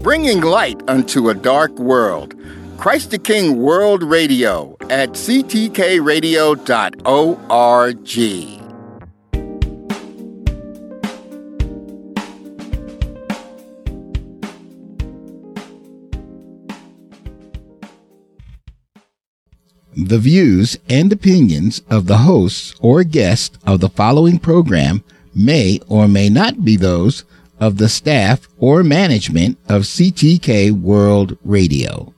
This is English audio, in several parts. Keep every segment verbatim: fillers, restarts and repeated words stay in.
bringing light unto a dark world. Christ the King World Radio at c t k radio dot org. The views and opinions of the hosts or guests of the following program may or may not be those of the staff or management of C T K World Radio.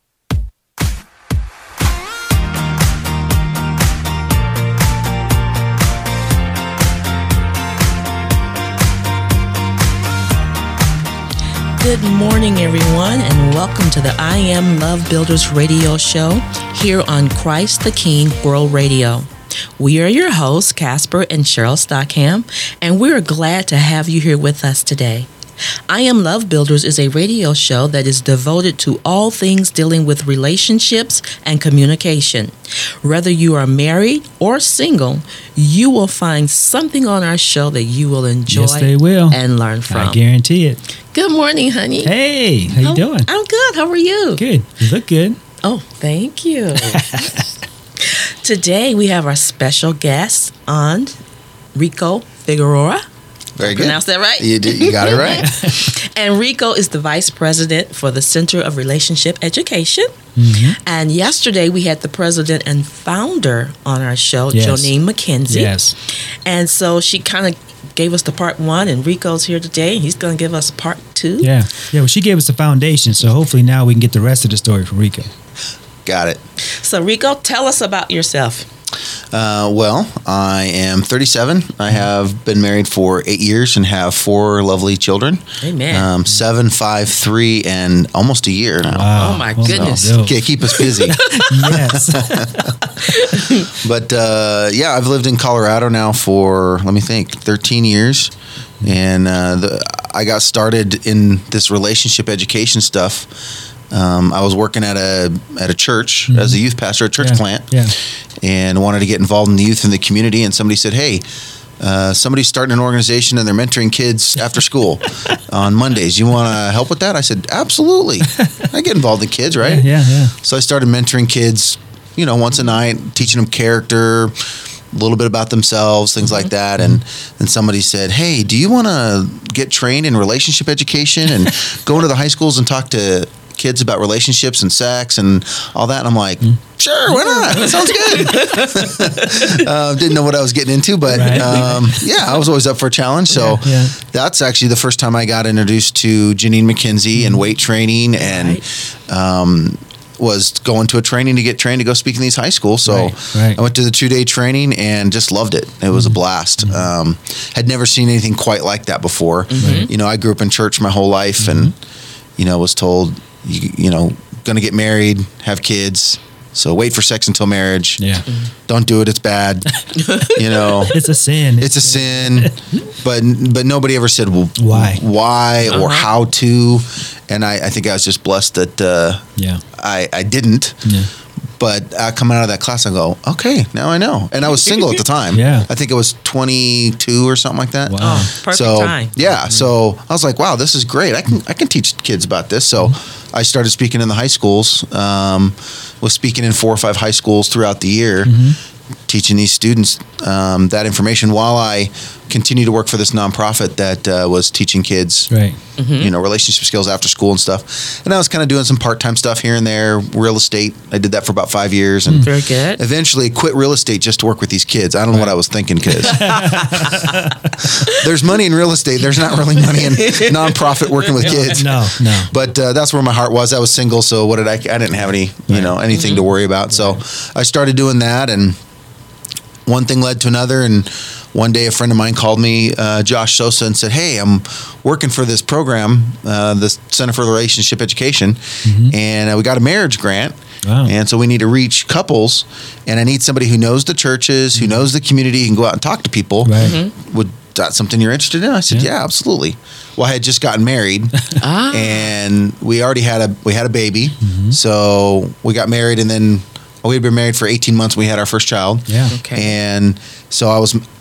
Good morning, everyone, and welcome to the I Am Love Builders radio show here on Christ the King World Radio. We are your hosts, Casper and Cheryl Stockham, and we're glad to have you here with us today. I Am Love Builders is a radio show that is devoted to all things dealing with relationships and communication. Whether you are married or single, you will find something on our show that you will enjoy yes, they will. and learn from. I guarantee it. Good morning, honey. Hey, how you how, doing? I'm good. How are you? Good. You look good. Oh, thank you. Today we have our special guest on, Rico Figueroa. Very good. Pronounced that right? You, did, you got it right. And Rico is the vice president for the Center of Relationship Education. Mm-hmm. And yesterday we had the president and founder on our show, Yes. Jonine McKenzie. Yes. And so she kind of gave us the part one, and Rico's here today, and he's going to give us part two. Yeah. Yeah. Well, she gave us the foundation, so hopefully now we can get the rest of the story from Rico. Got it. So Rico, tell us about yourself. Uh, well, I am thirty-seven. I have been married for eight years and have four lovely children. Amen. Um, seven, five, three, and almost a year now. Wow. Oh, my Well, goodness. no. Okay, keep us busy. Yes. But uh, yeah, I've lived in Colorado now for, let me think, thirteen years. And uh, the, I got started in this relationship education stuff. Um, I was working at a at a church Mm-hmm. as a youth pastor at a church Yeah. plant. Yeah. And wanted to get involved in the youth in the community. And somebody said, hey, uh, somebody's starting an organization and they're mentoring kids after school on Mondays. You want to help with that? I said, absolutely. I get involved in kids, right? Yeah. Yeah. So I started mentoring kids, you know, once a night, teaching them character, a little bit about themselves, things like that. And then somebody said, hey, do you want to get trained in relationship education and go into the high schools and talk to kids about relationships and sex and all that? And I'm like, sure, why not? That sounds good. uh, didn't know what I was getting into, but Right. um, yeah, I was always up for a challenge. So Yeah, yeah. that's actually the first time I got introduced to Jonine McKenzie and weight training, and um, was going to a training to get trained to go speak in these high schools. So Right, right. I went to the two-day training and just loved it. It was a blast. Um, had never seen anything quite like that before. You know, I grew up in church my whole life, and you know, was told, you, you know, going to get married, have kids. So wait for sex until marriage. Yeah. Don't do it. It's bad. You know, It's a sin. it's a sin. But but nobody ever said, well, Why? why or Uh-huh. how to. And I, I think I was just blessed that uh, Yeah. I, I didn't. Yeah. But uh, coming out of that class, I go, okay, now I know. And I was single at the time. Yeah. I think it was twenty-two or something like that. Wow. Oh, perfect so, time. Yeah. So I was like, wow, this is great. I can I can teach kids about this. So I started speaking in the high schools. Um, was speaking in four or five high schools throughout the year, teaching these students um, that information while I continued to work for this nonprofit that uh, was teaching kids, Right. you know, relationship skills after school and stuff. And I was kind of doing some part-time stuff here and there, real estate. I did that for about five years. And Very good. eventually quit real estate just to work with these kids. I don't know what I was thinking, kids. There's money in real estate. There's not really money in nonprofit working with kids. No. No. But uh, that's where my heart was. I was single, so what did I? I didn't have any, you know, anything to worry about. So I started doing that, and one thing led to another. And one day, a friend of mine called me, uh, Josh Sosa, and said, "Hey, I'm working for this program, uh, the Center for Relationship Education, and uh, we got a marriage grant." Wow. And so we need to reach couples, and I need somebody who knows the churches, who knows the community, who can go out and talk to people. Right. Would that something you're interested in? I said, Yeah. yeah, absolutely. Well, I had just gotten married, Ah. and we already had a we had a baby, so we got married, and then we had been married for eighteen months. We had our first child. Yeah. Okay. And so I was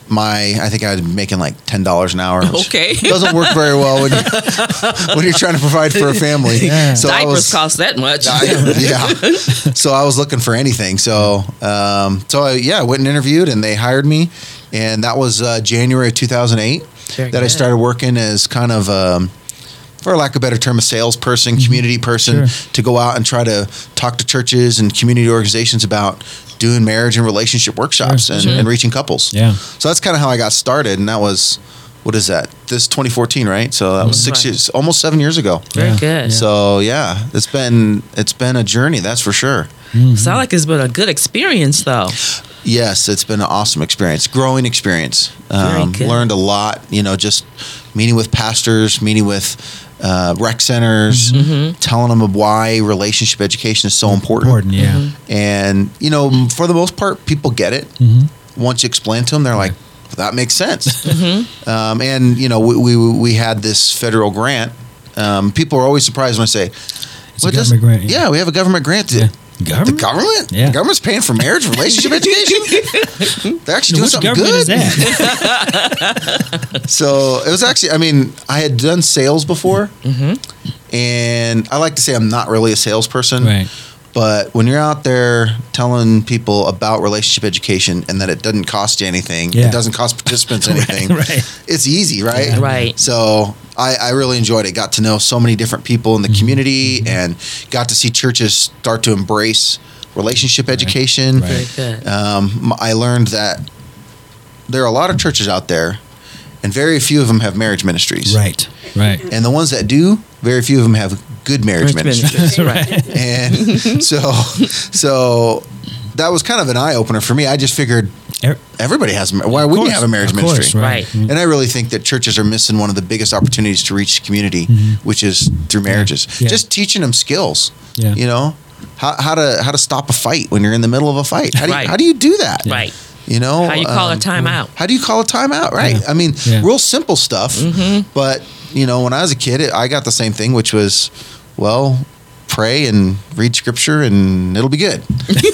my I think I was making like ten dollars an hour. Which Okay. doesn't work very well when you when you're trying to provide for a family. Yeah. So I Diapers was, cost that much. I, yeah. So I was looking for anything. So um, so I, yeah, I went and interviewed, and they hired me, and that was uh, January of two thousand eight Very that I good. started working as kind of. Um, for lack of a better term, a salesperson, community person, Sure. to go out and try to talk to churches and community organizations about doing marriage and relationship workshops Sure. and, Sure. and reaching couples. Yeah. So that's kind of how I got started, and that was, what is that? This twenty fourteen, right? So that was six Right. years, almost seven years ago. Very Yeah. good. Yeah. So yeah, it's been it's been a journey, that's for sure. Sound like it's been a good experience, though. Yes, it's been an awesome experience, growing experience. Very Um, good. learned a lot, you know, just meeting with pastors, meeting with uh, rec centers, Mm-hmm. telling them of why relationship education is so important. Important, yeah. Mm-hmm. And, you know, for the most part, people get it. Once you explain to them, they're like, that makes sense. Mm-hmm. Um, and, you know, we, we, we had this federal grant. Um, people are always surprised when I say, It's "What a does-" government grant. yeah, we have a government grant. Yeah. The Government? government? Yeah. The government's paying for marriage, relationship education? They're actually doing Which something government good. is that? So it was actually, I mean, I had done sales before. And I like to say I'm not really a salesperson. Right. But when you're out there telling people about relationship education and that it doesn't cost you anything, Yeah. it doesn't cost participants anything, right. it's easy, right? Yeah. Right. So I, I really enjoyed it. Got to know so many different people in the Mm-hmm. community and got to see churches start to embrace relationship education. Right. Very good. Um, I learned that there are a lot of churches out there, and very few of them have marriage ministries. Right. Right. And the ones that do, very few of them have good marriage Marriage ministries. ministries, right. And so, so that was kind of an eye opener for me. I just figured Er- everybody has. Why wouldn't you course, have a marriage of course, ministry? Right. Mm-hmm. And I really think that churches are missing one of the biggest opportunities to reach the community, which is through marriages. Yeah. Just teaching them skills. Yeah. You know, how, how to how to stop a fight when you're in the middle of a fight. How do you, Right. how do you do that? Right. You know, How you call um, a timeout. How do you call a timeout? Right. Yeah. I mean, Yeah. real simple stuff. Mm-hmm. But you know, when I was a kid, it, I got the same thing, which was, well, pray and read scripture, and it'll be good.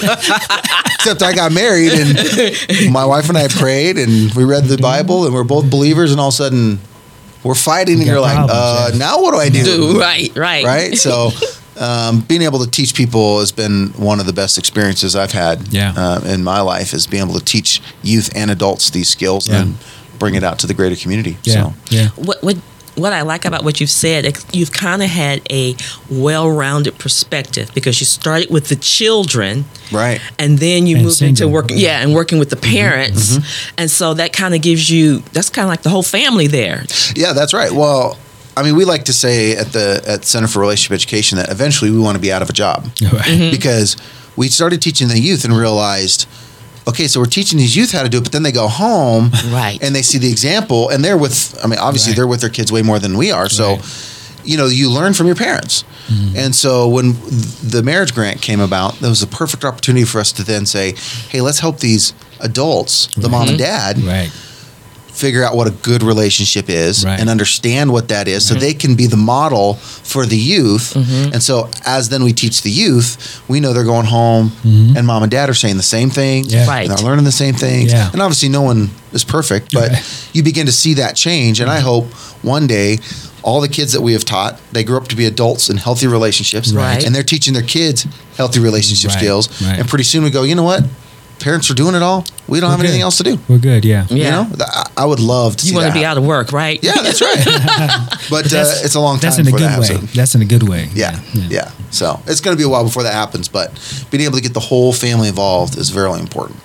Except I got married, and my wife and I prayed, and we read the Bible, and we're both believers, and all of a sudden, we're fighting, and got you're like, problems, uh, yeah. now what do I do? Do, right, right. Right? So, um, being able to teach people has been one of the best experiences I've had Yeah. uh, in my life, is being able to teach youth and adults these skills Yeah. and bring it out to the greater community. Yeah. So, Yeah. What what what I like about what you've said, ex- you've kind of had a well-rounded perspective because you started with the children, right. and then you And moved into single. working, yeah, and working with the parents, and so that kind of gives you that's kind of like the whole family there. Yeah, that's right. Well, I mean, we like to say at the at Center for Relationship Education that eventually we want to be out of a job Right. because we started teaching the youth and realized, okay, so we're teaching these youth how to do it, but then they go home Right. and they see the example, and they're with. I mean, obviously Right. they're with their kids way more than we are. So, Right. you know, you learn from your parents. And so when the marriage grant came about, that was a perfect opportunity for us to then say, hey, let's help these adults, the mom and dad, Right. figure out what a good relationship is Right. and understand what that is so they can be the model for the youth. And so as then we teach the youth, we know they're going home and mom and dad are saying the same thing. Yeah. Right. And they're learning the same things. Yeah. And obviously no one is perfect, but Right. you begin to see that change. And I hope one day all the kids that we have taught, they grow up to be adults in healthy relationships. Right. And they're teaching their kids healthy relationship Right. skills. Right. And pretty soon we go, you know what? Parents are doing it all. We don't have We're anything good. else to do. We're good. Yeah. Yeah. You know, Th- I- I would love to see You want that to be happen. out of work, right? Yeah, that's right. But uh, That's- it's a long time That's in a before that good way. happens. That's in a good way. Yeah, yeah, So it's going to be a while before that happens, but being able to get the whole family involved is very important.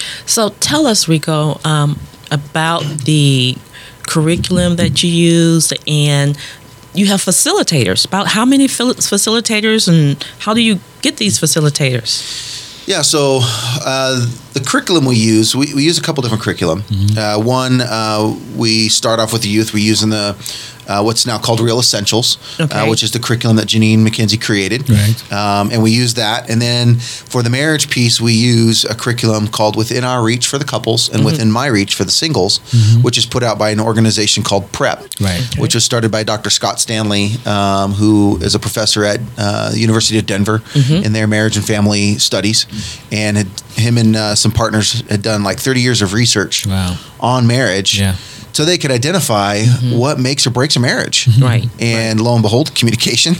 So tell us, Rico, um, about the curriculum that you use, and you have facilitators. About how many fil- facilitators, and how do you get these facilitators? Yeah, so uh, the curriculum we use, we, we use a couple different curriculum. Uh, one, uh, we start off with the youth. We use in the uh, what's now called Real Essentials, Okay. uh, which is the curriculum that Janine McKenzie created. Right. Um, and we use that. And then for the marriage piece, we use a curriculum called Within Our Reach for the couples and Within My Reach for the singles, which is put out by an organization called PrEP, Right. Okay. which was started by Doctor Scott Stanley, um, who is a professor at uh, the University of Denver in their marriage and family studies. And had, him and uh, some partners had done like thirty years of research Wow. on marriage. Yeah. So they could identify what makes or breaks a marriage. Right. And lo and behold, communication,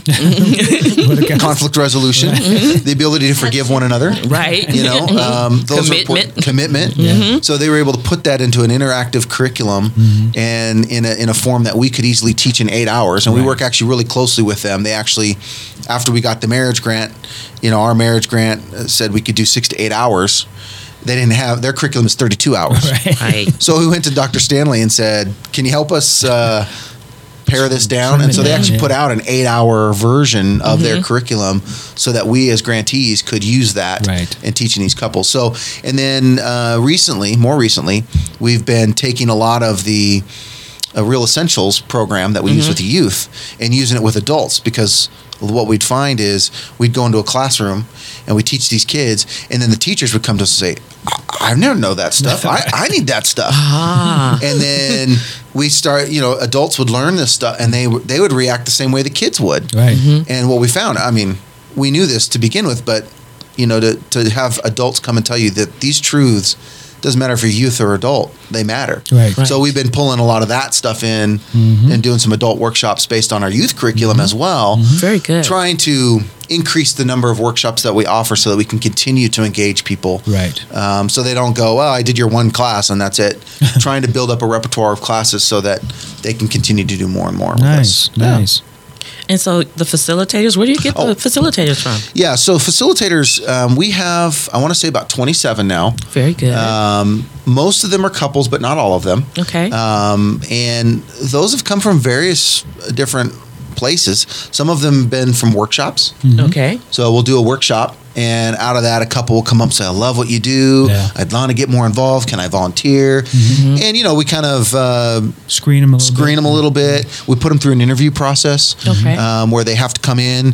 What a guy. conflict resolution, the ability to forgive one another. Right. You know, um, those are Commitment. important. Commitment. So they were able to put that into an interactive curriculum and in a, in a form that we could easily teach in eight hours. And we Right. work actually really closely with them. They actually, after we got the marriage grant, you know, our marriage grant said we could do six to eight hours. They didn't have, their curriculum is thirty-two hours. Right. So we went to Doctor Stanley and said, can you help us uh, pare this down? And so they actually Yeah. put out an eight-hour version of their curriculum so that we as grantees could use that Right. in teaching these couples. So, and then uh, recently, more recently, we've been taking a lot of the uh, Real Essentials program that we use with the youth and using it with adults, because what we'd find is we'd go into a classroom and we teach these kids, and then the teachers would come to us and say, I, I never know that stuff. I, I need that stuff. Ah. And then we start, you know, adults would learn this stuff and they, w- they would react the same way the kids would. Right. And what we found, I mean, we knew this to begin with, but, you know, to, to have adults come and tell you that these truths, doesn't matter if you're youth or adult, they matter. Right. So we've been pulling a lot of that stuff in and doing some adult workshops based on our youth curriculum as well. Very good. Trying to increase the number of workshops that we offer so that we can continue to engage people. Right. Um, so they don't go, well, I did your one class and that's it. Trying to build up a repertoire of classes so that they can continue to do more and more with Nice. us. Yeah. Nice. And so the facilitators, where do you get Oh. the facilitators from? Yeah, so facilitators, um, we have, I want to say about twenty-seven now. Very good. Um, most of them are couples, but not all of them. Okay. Um, and those have come from various different places. Some of them been from workshops. Okay. So we'll do a workshop, and out of that, a couple will come up and say, I love what you do. Yeah. I'd want to get more involved. Can I volunteer? And, you know, we kind of uh, Screen them a little screen bit. them a little bit. We put them through an interview process Okay. um, where they have to come in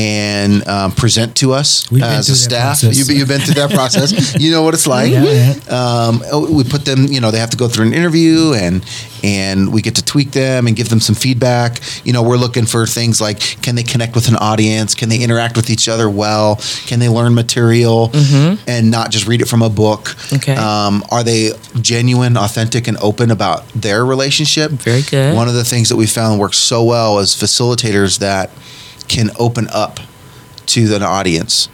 and um, present to us We've been as a through that staff. process. You've, you've been through that process. You know what it's like. Yeah, Um, we put them, you know, they have to go through an interview, and and we get to tweak them and give them some feedback. You know, we're looking for things like, can they connect with an audience? Can they interact with each other well? Can they learn material and not just read it from a book? Okay. Um, are they genuine, authentic, and open about their relationship? Very good. One of the things that we found works so well is facilitators that can open up to an audience.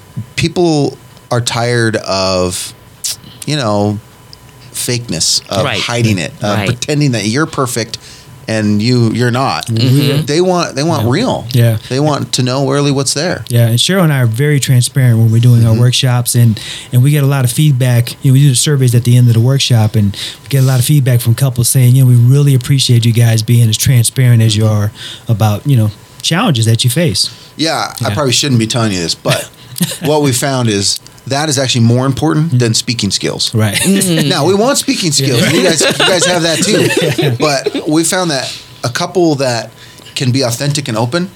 People are tired of, you know, fakeness, of Right. hiding it, of Right. pretending that you're perfect and you you're not. They want they want real. Yeah. They want to know really what's there. Yeah, and Cheryl and I are very transparent when we're doing Mm-hmm. our workshops, and, and we get a lot of feedback. You know, we do the surveys at the end of the workshop, and we get a lot of feedback from couples saying, you know, we really appreciate you guys being as transparent as you are about, you know, challenges that you face. Yeah, I Yeah. probably shouldn't be telling you this, but what we found is that is actually more important than speaking skills. Right. Now we want speaking skills. You guys, you guys have that too. But we found that a couple that can be authentic and open,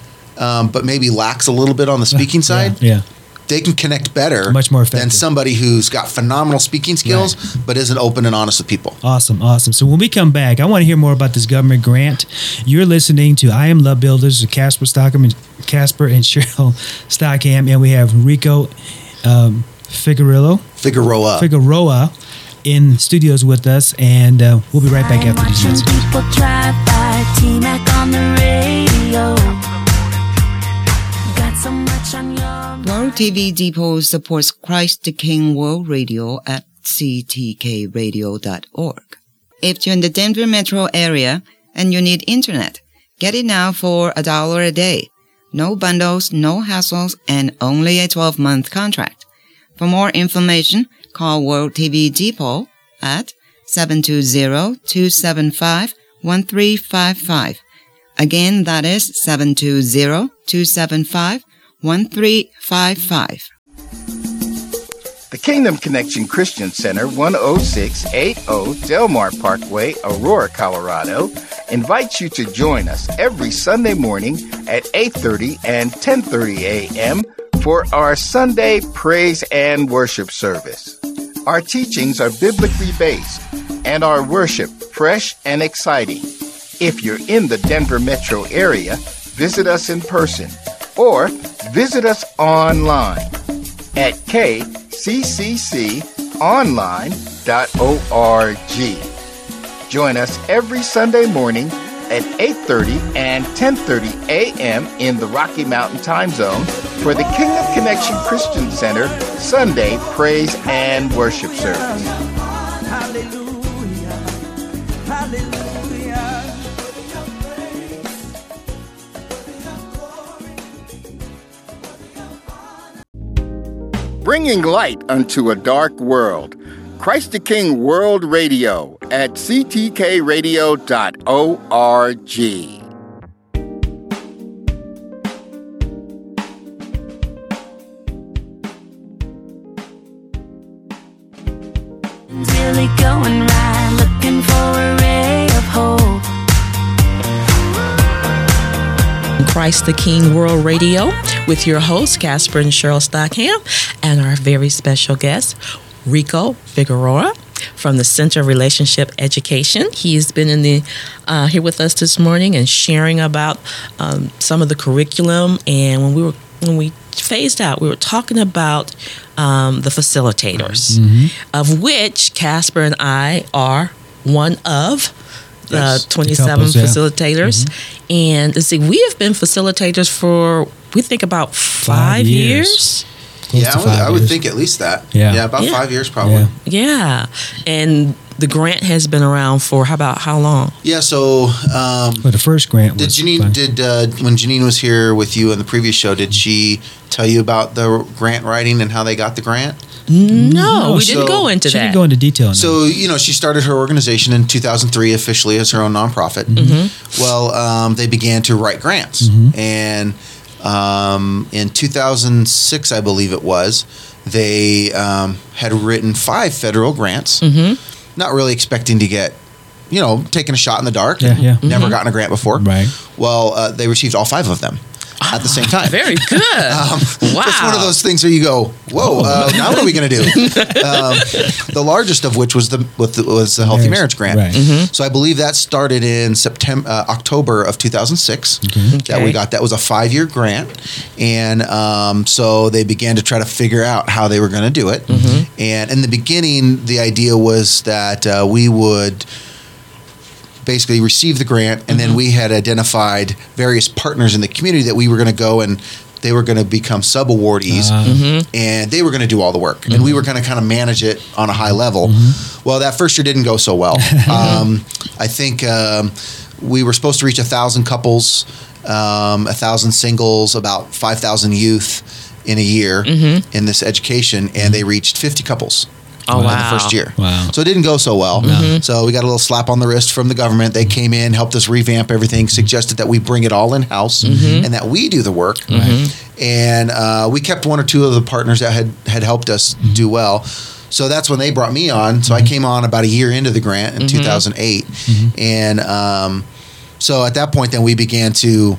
um, but maybe lacks a little bit on the speaking side, Yeah. they can connect better, Much more than effective. somebody who's got phenomenal speaking skills but isn't open and honest with people. Awesome, awesome. So when we come back, I want to hear more about this government grant. You're listening to I Am Love Builders with Casper Stockham and Casper and Cheryl Stockham, and we have Rico um, Figueroa, Figueroa. Figueroa in studios with us, and uh, we'll be right back I'm after these watching messages. people drive by, T-Mac on the radio. Got so much on your World T V Depot supports Christ the King World Radio at c t k radio dot org. If you're in the Denver metro area and you need internet, get it now for a dollar a day. No bundles, no hassles, and only a twelve-month contract. For more information, call World T V Depot at seven two zero, two seven five, one three five five. Again, that is seven two zero, two seven five, one three five five. The Kingdom Connection Christian Center, one oh six eighty Delmar Parkway, Aurora, Colorado, invites you to join us every Sunday morning at eight thirty and ten thirty a.m. for our Sunday praise and worship service. Our teachings are biblically based and our worship fresh and exciting. If you're in the Denver metro area, visit us in person or visit us online at k c c c online dot org. Join us every Sunday morning at eight thirty and ten thirty a.m. in the Rocky Mountain time zone for the Kingdom Connection Christian Center Sunday Praise and Worship Service. Hallelujah. Hallelujah. Bringing light unto a dark world. Christ the King World Radio at c t k radio dot org. Really going right, looking for a ray of hope. Christ the King World Radio with your hosts, Casper and Cheryl Stockham, and our very special guest, Rico Figueroa from the Center of Relationship Education. He's been in the uh, here with us this morning and sharing about um, some of the curriculum. And when we were when we phased out, we were talking about um, the facilitators, mm-hmm. of which Casper and I are one of the yes, twenty-seven couples, yeah. facilitators. Mm-hmm. And let's see, we have been facilitators for we think about five, five years. years. Close yeah, I would, I would think at least that. Yeah, yeah about yeah. five years probably. Yeah. yeah, and the grant has been around for how about how long? Yeah, so um, well, the first grant. Did was Janine fun. did uh, when Janine was here with you in the previous show? Did she tell you about the grant writing and how they got the grant? No, no we so didn't go into she that. She didn't go into detail. On so that. you know, she started her organization in two thousand three officially as her own nonprofit. Mm-hmm. Well, um, they began to write grants, mm-hmm. and um, in two thousand six, I believe it was, they um, had written five federal grants. Mm-hmm. Not really expecting to get, you know, taking a shot in the dark. Yeah, yeah. Never mm-hmm. gotten a grant before. Right. Well, uh, they received all five of them at the same time. Very good. um, wow. It's one of those things where you go, whoa, uh, now what are we going to do? um, the largest of which was the, with the was the Healthy Marriage, Marriage Grant. Right. Mm-hmm. So I believe that started in September, uh, October of two thousand six. Okay. That we got. That was a five-year grant. And um, so they began to try to figure out how they were going to do it. Mm-hmm. And in the beginning, the idea was that uh, we would basically receive the grant, and mm-hmm. then we had identified various partners in the community that we were going to go and they were going to become sub-awardees, uh, mm-hmm. and they were going to do all the work, mm-hmm. and we were going to kind of manage it on a high level. Mm-hmm. Well, that first year didn't go so well. um, I think um, we were supposed to reach a thousand couples, um, a thousand singles, about five thousand youth in a year mm-hmm. in this education, and they reached fifty couples. Oh, wow. In the first year. Wow. So it didn't go so well. Mm-hmm. So we got a little slap on the wrist from the government. They came in, helped us revamp everything, suggested that we bring it all in-house mm-hmm. and that we do the work. Mm-hmm. And uh, we kept one or two of the partners that had, had helped us mm-hmm. do well. So that's when they brought me on. So mm-hmm. I came on about a year into the grant in mm-hmm. two thousand eight. Mm-hmm. And um, so at that point, then we began to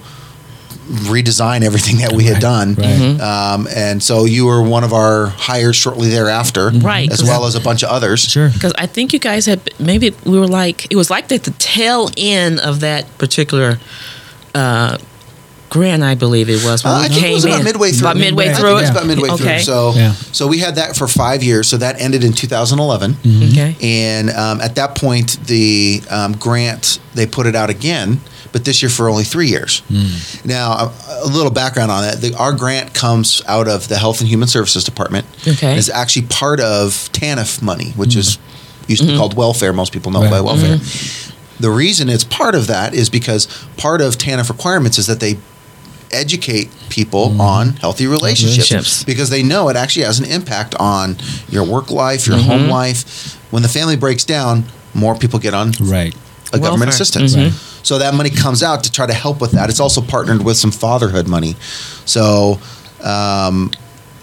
redesign everything that we had right, done. Right. Mm-hmm. Um, and so you were one of our hires shortly thereafter, right, as well as a bunch of others. Sure. Because I think you guys had, maybe we were like, it was like at the tail end of that particular uh, grant, I believe it was. When Uh, we I think came it was about in. midway through. About midway I think through it was it? about midway Okay. through. So, Yeah. so we had that for five years. So that ended in two thousand eleven. Mm-hmm. Okay. And um, at that point, the um, grant, they put it out again, but this year for only three years. Mm. Now, a, a little background on that. The, our grant comes out of the Health and Human Services Department. Okay. It's actually part of T A N F money, which Mm. is used to be Mm-hmm. called welfare. Most people know Right. by welfare. Mm-hmm. The reason it's part of that is because part of T A N F requirements is that they educate people mm. on healthy relationships, Relationships. because they know it actually has an impact on your work life, your Mm-hmm. home life. When the family breaks down, more people get on Right. a government Welfare. assistance. Mhm. So that money comes out to try to help with that. It's also partnered with some fatherhood money. So, um,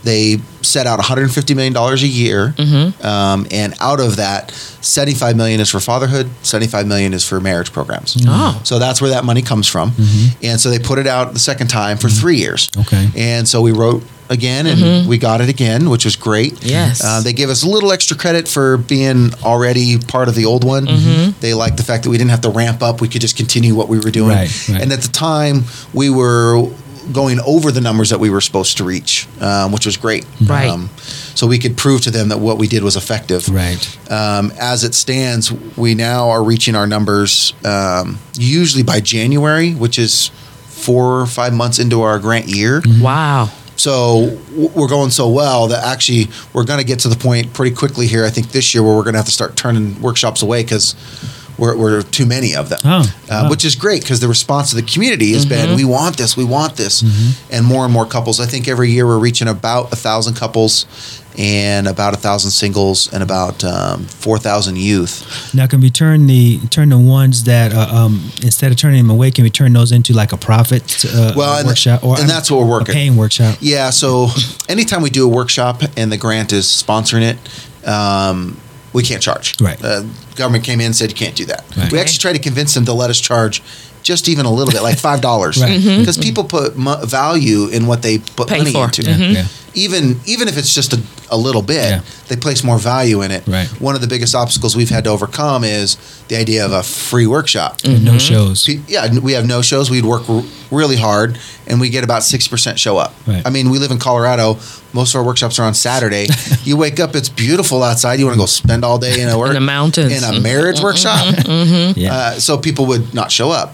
they set out one hundred fifty million dollars a year, Mm-hmm. um, and out of that, seventy-five million dollars is for fatherhood, seventy-five million dollars is for marriage programs. Oh. So that's where that money comes from. And so they put it out the second time for three years. Okay. And so we wrote again, and we got it again, which was great. Yes. Uh, they gave us a little extra credit for being already part of the old one. They liked the fact that we didn't have to ramp up. We could just continue what we were doing. Right, right. And at the time, we were going over the numbers that we were supposed to reach, um, which was great. Right. Um, so we could prove to them that what we did was effective. Right. Um, as it stands, we now are reaching our numbers um, usually by January, which is four or five months into our grant year. Wow. So w- we're going so well that actually we're going to get to the point pretty quickly here, I think this year, where we're going to have to start turning workshops away because we're, we're too many of them, Oh, uh, wow. which is great because the response of the community has been, we want this, we want this. And more and more couples. I think every year we're reaching about a thousand couples and about a thousand singles and about um, four thousand youth. Now, can we turn the turn the ones that uh, um, instead of turning them away, can we turn those into like a profit uh, Well, and- workshop or and that's what we're a working. paying workshop? Yeah, so anytime we do a workshop and the grant is sponsoring it, um, we can't charge. Right. Uh, government came in and said you can't do that. Right. We actually tried to convince them to let us charge just even a little bit, like five dollars, Right. because people put mo- value in what they put Pay money for. into. Yeah, yeah. Even even if it's just a, a little bit, Yeah. they place more value in it. Right. One of the biggest obstacles we've had to overcome is the idea of a free workshop. No shows. Pe- Yeah, we have no shows. We'd work r- really hard, and we get about six percent show up. Right. I mean, we live in Colorado. Most of our workshops are on Saturday. You wake up, it's beautiful outside. You want to go spend all day in a work In the mountains. in a marriage workshop. Yeah. Uh, so people would not show up.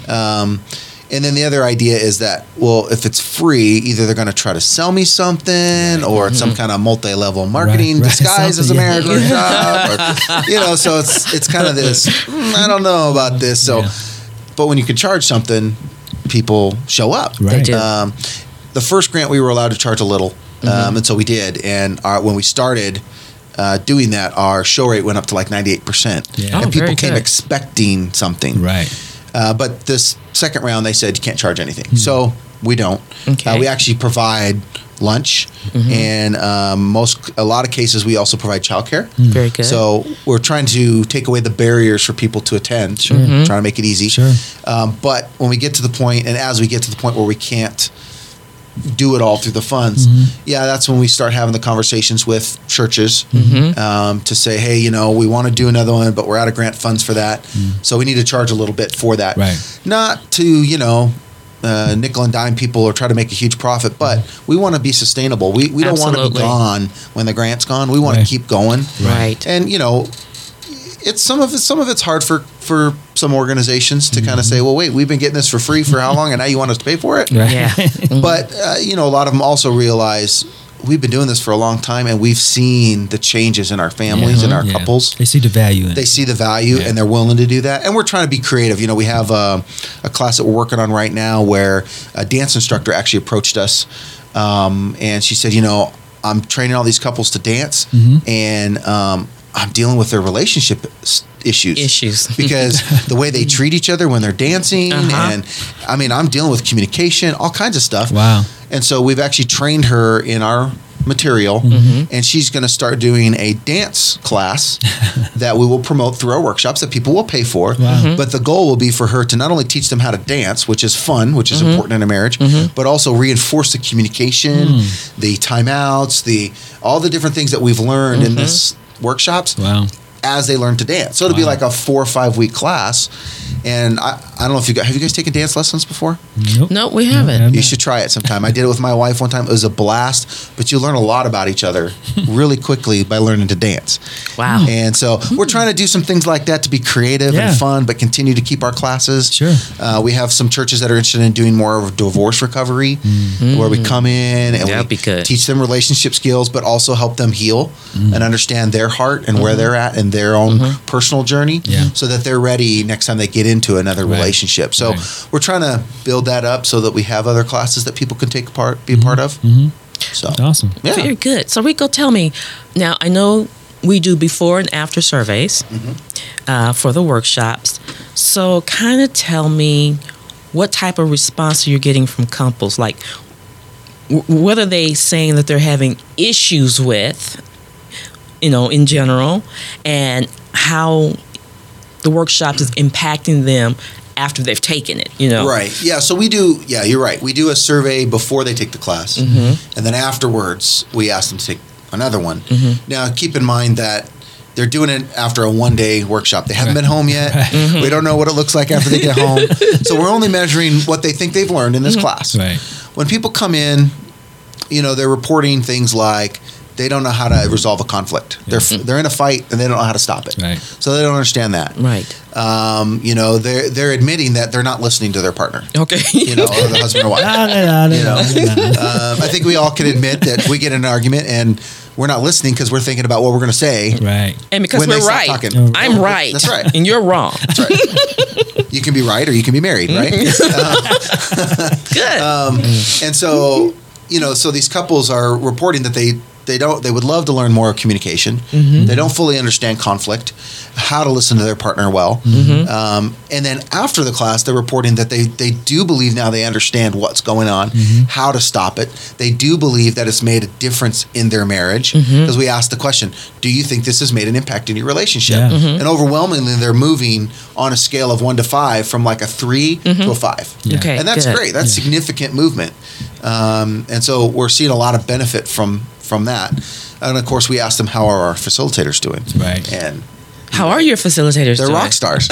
Um, and then the other idea is that, well, if it's free, either they're going to try to sell me something, or it's some kind of multi-level marketing Right, right. disguised as a Something, yeah. marriage workshop, or, you know. So it's it's kind of this. "Mm, I don't know about this. So, Yeah. but when you can charge something, people show up. Right. They do. Um, the first grant we were allowed to charge a little, um, and so we did. And our, when we started uh, doing that, our show rate went up to like ninety-eight percent, Yeah. and Oh, people very came good. expecting something. Right. Uh, but this second round, they said you can't charge anything, so we don't. Okay. Uh, we actually provide lunch, and um, most a lot of cases we also provide childcare. Very good. So we're trying to take away the barriers for people to attend. Sure. Trying to make it easy. Sure. Um, but when we get to the point, and as we get to the point where we can't do it all through the funds, yeah, that's when we start having the conversations with churches um, to say, hey, you know, we want to do another one, but we're out of grant funds for that, so we need to charge a little bit for that. Right. Not to, you know, uh, nickel and dime people or try to make a huge profit, but we want to be sustainable. We we don't want to be Absolutely. gone when the grant's gone. We want Right. to keep going. Right. And you know, it's some of it, some of it's hard for for some organizations to kind of say, well, wait, we've been getting this for free for how long, and now you want us to pay for it? Right. Yeah. But uh, you know, a lot of them also realize we've been doing this for a long time, and we've seen the changes in our families and our Yeah. couples. They see the value in They it. see the value, Yeah. and they're willing to do that. And we're trying to be creative. You know, we have a, a class that we're working on right now where a dance instructor actually approached us, um, and she said, you know, I'm training all these couples to dance, Mm-hmm. and um, I'm dealing with their relationship s- issues. Issues. Because the way they treat each other when they're dancing, Uh-huh. and I mean, I'm dealing with communication, all kinds of stuff. Wow. And so we've actually trained her in our material, Mm-hmm. and she's going to start doing a dance class that we will promote through our workshops that people will pay for. Wow. Mhm. But the goal will be for her to not only teach them how to dance, which is fun, which Mm-hmm. is important in a marriage, but also reinforce the communication, Mm. the timeouts, the all the different things that we've learned in this workshops Wow. as they learn to dance. So it'll be Wow. like a four or five week class. And I, I don't know if you guys, have you guys taken dance lessons before? Nope. No, we haven't. haven't. You should try it sometime. I did it with my wife one time. It was a blast, but you learn a lot about each other really quickly by learning to dance. Wow. And so we're trying to do some things like that to be creative Yeah. and fun, but continue to keep our classes. Sure. Uh, we have some churches that are interested in doing more of divorce recovery, where we come in and That'd we be good. teach them relationship skills, but also help them heal and understand their heart and where they're at in their own personal journey, Yeah. so that they're ready next time they get into another Right. relationship. So Right. we're trying to build that up so that we have other classes that people can take part, be a part of. So Awesome. yeah. Very good. So Rico, tell me, now I know we do before and after surveys uh, for the workshops. So kind of tell me what type of response you're getting from couples. Like, w- what are they saying that they're having issues with, you know, in general, and how the workshop is impacting them after they've taken it, you know? Right. Yeah. So we do, yeah, you're right. We do a survey before they take the class. Mm-hmm. And then afterwards, we ask them to take another one. Mm-hmm. Now, keep in mind that they're doing it after a one-day workshop. They haven't been home yet. Mm-hmm. We don't know what it looks like after they get home. So we're only measuring what they think they've learned in this Mm-hmm. class. Right. When people come in, you know, they're reporting things like they don't know how to resolve a conflict. They're they're in a fight and they don't know how to stop it. Right. So they don't understand that. Right. Um, you know, they're they're admitting that they're not listening to their partner. Okay. You know, or the husband or wife. La, la, la, You know, la, la, la. um, I think we all can admit that we get in an argument and we're not listening because we're thinking about what we're going to say. Right. And because When they we're stop right. talking. I'm right. That's right. And you're wrong. That's right. You can be right or you can be married, right? Good. Um, and so, you know, so these couples are reporting that they they don't they would love to learn more communication. Mm-hmm. They don't fully understand conflict, how to listen to their partner well. Mm-hmm. Um, and then after the class, they're reporting that they they do believe now they understand what's going on, Mm-hmm. how to stop it. They do believe that it's made a difference in their marriage Mm-hmm. because we asked the question, do you think this has made an impact in your relationship? Yeah. Mm-hmm. And overwhelmingly, they're moving on a scale of one to five from like a three to a five. Yeah. Okay. And that's good. great. That's significant movement. Um, and so we're seeing a lot of benefit from from that. And of course, we asked them, how are our facilitators doing? Right. And How are your facilitators they're doing? rock stars.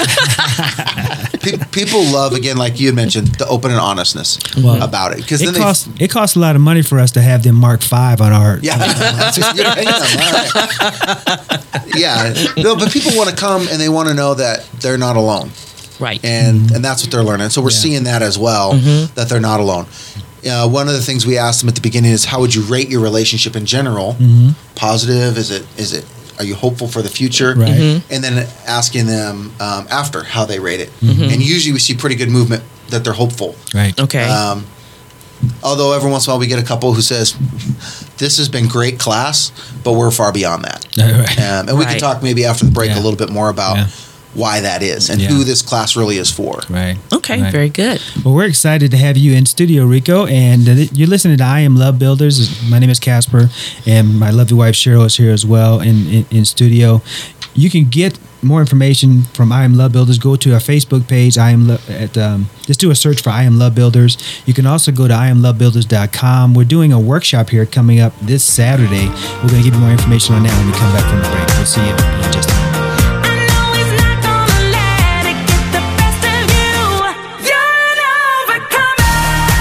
Pe- people love, again, like you had mentioned, the open and honestness Well, about it. Because It then they costs it costs a lot of money for us to have them mark five on our. Yeah, that's a good thing. All right. Yeah, no, but people want to come and they want to know that they're not alone, Right. and and that's what they're learning. So we're Yeah. seeing that as well, that they're not alone. Uh, one of the things we asked them at the beginning is, how would you rate your relationship in general? Positive? Is it? Is it? Are you hopeful for the future? Right. Mhm. And then asking them um, after how they rate it. And usually we see pretty good movement that they're hopeful. Right. Okay. Um, although every once in a while we get a couple who says, this has been great class, but we're far beyond that. Right. Um, and we can Right. talk maybe after the break Yeah. a little bit more about Yeah. why that is and Yeah. who this class really is for. Right. okay. Right. Very good. Well, we're excited to have you in studio, Rico, and uh, you're listening to I Am Love Builders. My name is Casper, and my lovely wife Cheryl is here as well in, in, in studio. You can get more information from I Am Love Builders. Go to our Facebook page. I am Lo- at um, just do a search for I Am Love Builders. You can also go to I am love builders dot com. We're doing a workshop here coming up this Saturday. We're going to give you more information on that when we come back from the break. We'll see you in just a minute. I know he's not gonna let it get the best of you. You're an overcomer,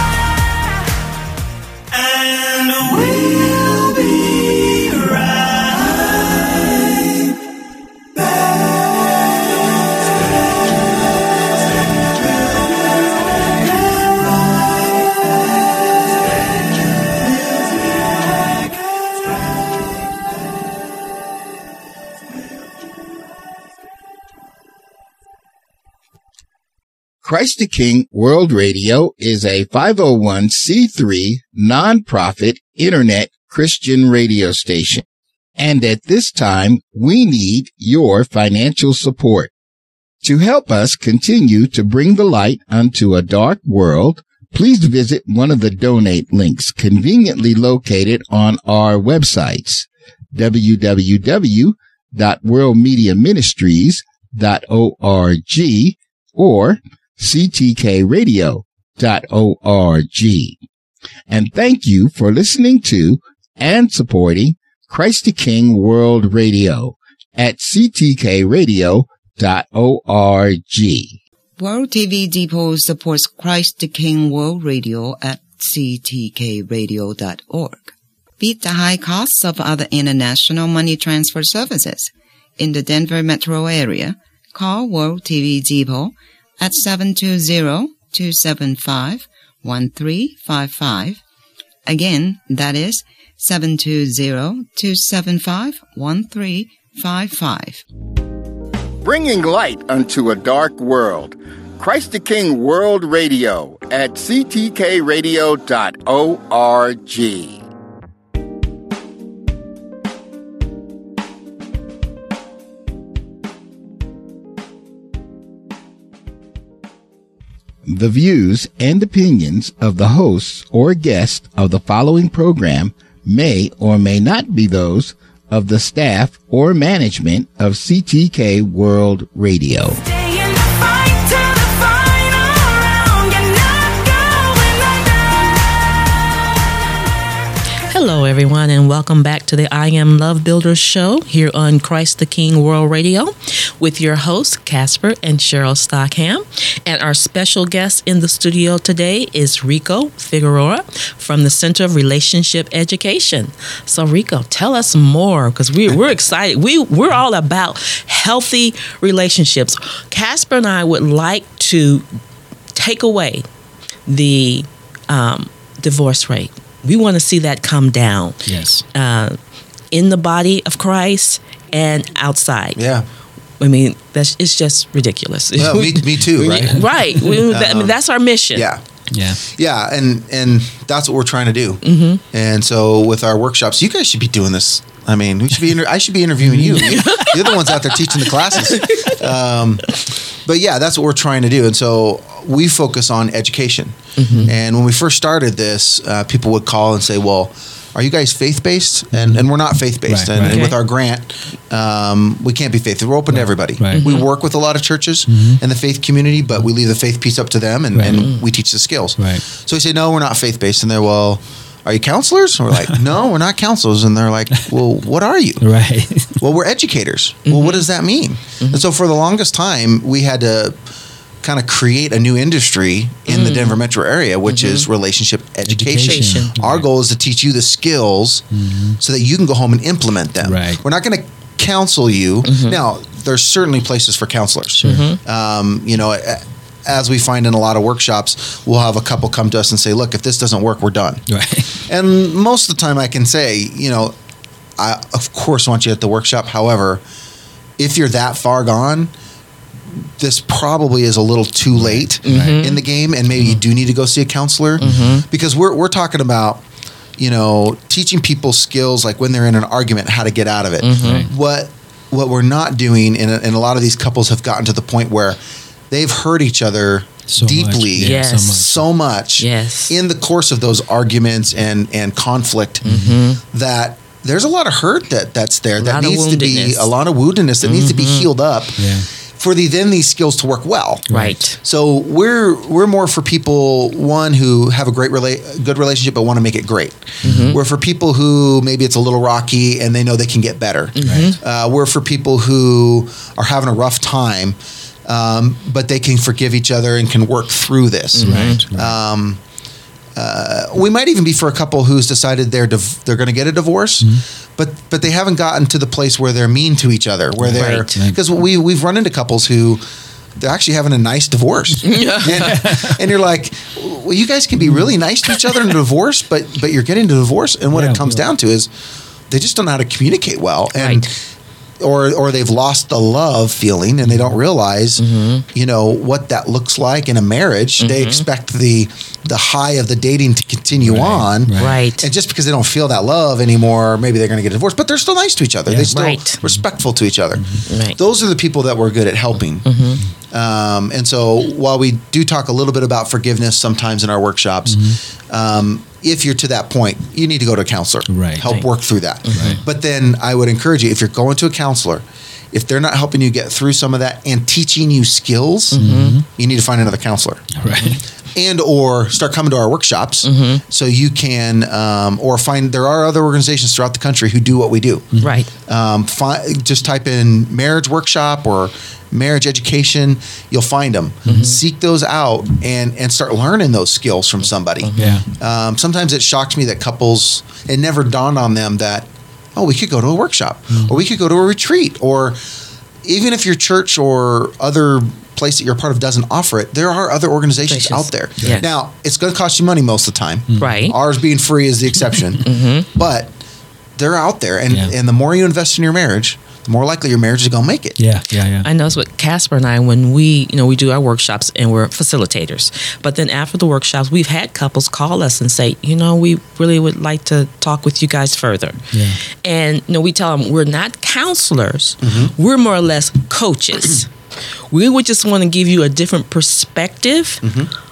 and we'll be right Christ the King World Radio is a five oh one c three nonprofit internet Christian radio station. And at this time, we need your financial support. To help us continue to bring the light unto a dark world, please visit one of the donate links conveniently located on our websites, w w w dot world media ministries dot org or c t k radio dot org. And thank you for listening to and supporting Christ the King World Radio at c t k radio dot org. World T V Depot supports Christ the King World Radio at c t k radio dot org. Beat the high costs of other international money transfer services. In the Denver metro area, call World T V Depot at seven two zero, two seven five, one three five five. Again, that is seven two zero, two seven five, one three five five. Bringing light unto a dark world. Christ the King World Radio at c t k radio dot org. The views and opinions of the hosts or guests of the following program may or may not be those of the staff or management of C T K World Radio. Stay in the fight to the final round. You're not going under. Hello, everyone, and welcome back to the I Am Love Builders show here on Christ the King World Radio with your hosts, Casper and Cheryl Stockham. And our special guest in the studio today is Rico Figueroa from the Center of Relationship Education. So, Rico, tell us more, because we, we're excited. We, we're all about healthy relationships. Casper and I would like to take away the um, divorce rate. We want to see that come down. Yes. Uh, in the body of Christ and outside. Yeah. I mean, that's it's just ridiculous. Well, me, me too, right? Right. We, that, I mean, that's our mission. Yeah. Yeah. Yeah, and and that's what we're trying to do. Mm-hmm. And so with our workshops, you guys should be doing this. I mean, we should be. Inter- I should be interviewing you. You're the ones out there teaching the classes. Um, but yeah, that's what we're trying to do. And so we focus on education. Mm-hmm. And when we first started this, uh, people would call and say, "Well, are you guys faith-based?" And and we're not faith-based. Right, and, right. and with Okay. our grant, um, we can't be faith. We're open to everybody. Right. We work with a lot of churches in the faith community, but we leave the faith piece up to them, and, Right. and we teach the skills. Right. So we say, "No, we're not faith-based." And they're, "Well, are you counselors?" And we're like, "No, we're not counselors." And they're like, "Well, what are you?" Right. Well, we're educators. Well, what does that mean? And so for the longest time, we had to kind of create a new industry in the Denver metro area, which is relationship education. Education. Our goal is to teach you the skills so that you can go home and implement them. Right. We're not going to counsel you. Now, there's certainly places for counselors. Um, you know, a- as we find in a lot of workshops, we'll have a couple come to us and say, "Look, if this doesn't work, we're done." Right. And most of the time I can say, you know, I of course want you at the workshop. However, if you're that far gone, this probably is a little too late in the game, and maybe you do need to go see a counselor, because we're we're talking about, you know, teaching people skills like when they're in an argument, how to get out of it. What what we're not doing, and, and a lot of these couples have gotten to the point where they've hurt each other So much. deeply, Yeah, Yes. so much. so much Yes. in the course of those arguments and and conflict, that there's a lot of hurt that that's there that lot of needs to be woundedness. a lot of woundedness that needs to be healed up Yeah. for the then these skills to work well. Right. So we're we're more for people, one, who have a great rela- good relationship but want to make it great. We're for people who maybe it's a little rocky and they know they can get better. Uh, we're for people who are having a rough time, um, but they can forgive each other and can work through this. Right. right. Um, uh, we might even be for a couple who's decided they're div- they're going to get a divorce, but but they haven't gotten to the place where they're mean to each other, where they're Right. because we we've run into couples who they're actually having a nice divorce, and, and you're like, well, you guys can be really nice to each other in a divorce, but but you're getting a divorce, and what Yeah, it comes yeah. down to is they just don't know how to communicate well, and. Right. Or, or they've lost the love feeling and they don't realize, you know, what that looks like in a marriage. They expect the the high of the dating to continue Right, on, right. Right. and just because they don't feel that love anymore, maybe they're going to get divorced. But they're still nice to each other. Yeah. They're still Right. respectful to each other. Right. Those are the people that we're good at helping. Um, and so while we do talk a little bit about forgiveness sometimes in our workshops, um, if you're to that point, you need to go to a counselor. Right. Help Right. work through that. Right. But then I would encourage you, if you're going to a counselor, if they're not helping you get through some of that and teaching you skills, you need to find another counselor. Right. And or start coming to our workshops so you can, um, or find, there are other organizations throughout the country who do what we do. Right. Um, fi- just type in marriage workshop or marriage education, you'll find them. Seek those out and, and start learning those skills from somebody. Yeah. Um, sometimes it shocks me that couples, it never dawned on them that, oh, we could go to a workshop or we could go to a retreat, or even if your church or other place that you're a part of doesn't offer it, there are other organizations Organizations. out there. Yes. Now, it's going to cost you money most of the time. Right. Ours being free is the exception. But they're out there. And, Yeah. and the more you invest in your marriage, the more likely your marriage is going to make it. Yeah. Yeah. Yeah. I know it's what Casper and I, when we, you know, we do our workshops and we're facilitators. But then after the workshops, we've had couples call us and say, you know, we really would like to talk with you guys further. Yeah. And, you know, we tell them we're not counselors. We're more or less coaches. We would just want to give you a different perspective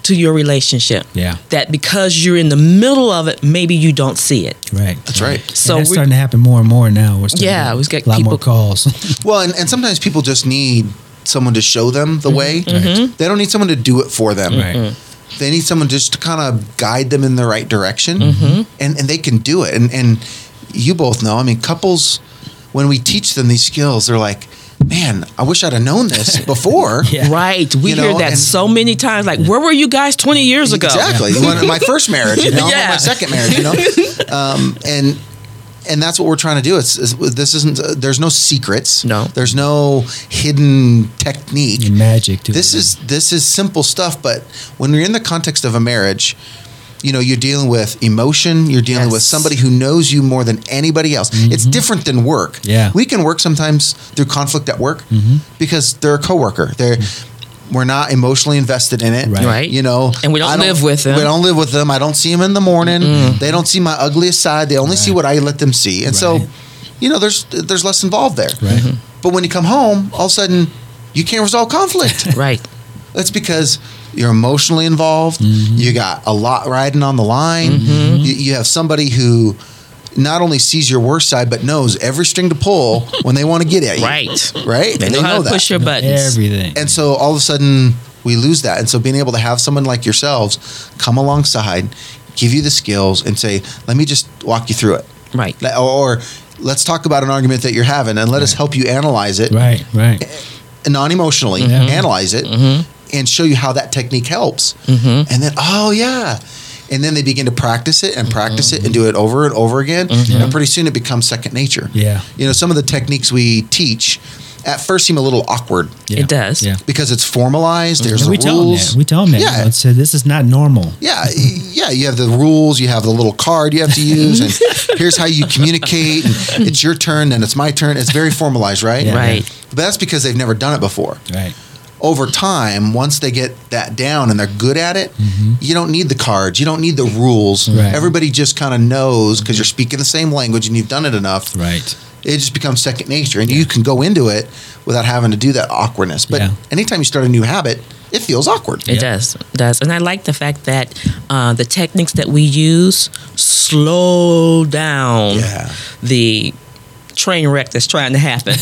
to your relationship. Yeah. That because you're in the middle of it, maybe you don't see it. Right. That's right. So So that's we- starting to happen more and more now. We're starting Yeah, to we get get a lot more people- calls. Well, and, and sometimes people just need someone to show them Mm-hmm. the way. They don't need someone to do it for them. Right. They need someone just to kind of guide them in the right direction, Mm-hmm. and and they can do it. And and you both know. I mean, couples, when we teach them these skills, they're like, "Man, I wish I'd have known this before." Yeah. Right. We You know, hear that and- so many times. Like, where were you guys twenty years ago? Exactly. When- my first marriage, you know, Yeah. my second marriage, you know, um, and and that's what we're trying to do. It's, it's this isn't. Uh, there's no secrets. No. There's no hidden technique. And magic to This it. is this is simple stuff, but when you're in the context of a marriage, you know, you're dealing with emotion, you're dealing with Yes. somebody who knows you more than anybody else. It's different than work. Mm-hmm. Yeah. We can work sometimes through conflict at work because they're a coworker. They're we're not emotionally invested in it. Right. Right. You know, And we don't I live with them. We don't live with them. I don't see them in the morning. They don't see my ugliest side. They only see what I let them see. And so, Right. you know, there's there's less involved there. Right. But when you come home, all of a sudden you can't resolve conflict. Right. That's because you're emotionally involved. You got a lot riding on the line. You, you have somebody who not only sees your worst side, but knows every string to pull when they want to get at you. Right. Right? They And know how to push your buttons. Everything. And so all of a sudden we lose that. And so being able to have someone like yourselves come alongside, give you the skills and say, let me just walk you through it. Right. Let- Or let's talk about an argument that you're having and let us help you analyze it Right. Right. non-emotionally, Yeah. analyze it, and show you how that technique helps. And then, oh yeah, and then they begin to practice it and practice it and do it over and over again. And pretty soon it becomes second nature. Yeah. You know, some of the techniques we teach at first seem a little awkward Yeah. It does. Yeah. because it's formalized. There's And the we tell them rules. that. We tell them that. Yeah. You know, it's, uh, this is not normal. Yeah, y- yeah. You have the rules. You have the little card you have to use, and here's how you communicate. And it's your turn, and it's my turn. It's very formalized, right? Yeah. Right. But that's because they've never done it before. Right. Over time, once they get that down and they're good at it, you don't need the cards. You don't need the rules. Right. Everybody just kind of knows because you're speaking the same language and you've done it enough. Right. It just becomes second nature, and you can go into it without having to do that awkwardness. But Yeah. anytime you start a new habit, it feels awkward. It does. It does. And I like the fact that uh, the techniques that we use slow down Yeah. the train wreck that's trying to happen.